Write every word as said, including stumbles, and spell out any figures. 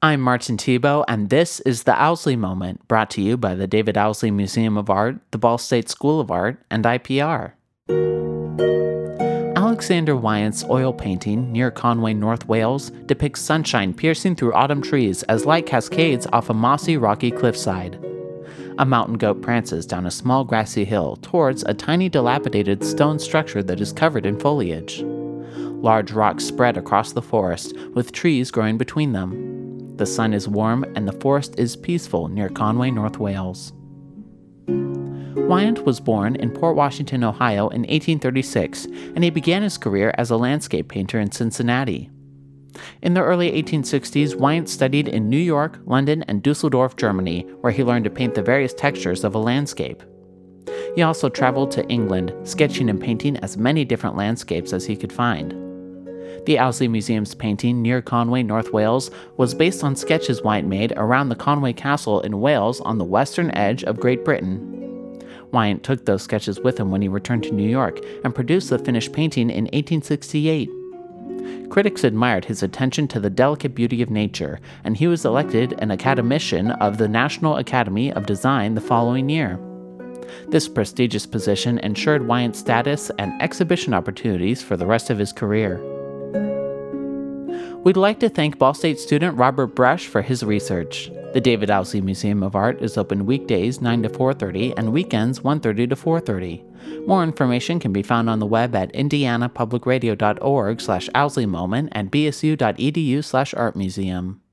I'm Martin Tebow, and this is the Owsley Moment, brought to you by the David Owsley Museum of Art, the Ball State School of Art, and I P R. Alexander Wyant's oil painting near Conway, North Wales, depicts sunshine piercing through autumn trees as light cascades off a mossy, rocky cliffside. A mountain goat prances down a small grassy hill towards a tiny dilapidated stone structure that is covered in foliage. Large rocks spread across the forest, with trees growing between them. The sun is warm and the forest is peaceful near Conway, North Wales. Wyant was born in Port Washington, Ohio in eighteen thirty-six, and he began his career as a landscape painter in Cincinnati. In the early eighteen sixties, Wyant studied in New York, London, and Dusseldorf, Germany, where he learned to paint the various textures of a landscape. He also traveled to England, sketching and painting as many different landscapes as he could find. The Owsley Museum's painting near Conway, North Wales, was based on sketches Wyant made around the Conway Castle in Wales on the western edge of Great Britain. Wyant took those sketches with him when he returned to New York and produced the finished painting in eighteen sixty-eight. Critics admired his attention to the delicate beauty of nature, and he was elected an academician of the National Academy of Design the following year. This prestigious position ensured Wyant's status and exhibition opportunities for the rest of his career. We'd like to thank Ball State student Robert Brush for his research. The David Owsley Museum of Art is open weekdays nine to four thirty and weekends one thirty to four thirty. More information can be found on the web at indiana public radio dot org slash Owsley Moment and b s u dot e d u slash art museum.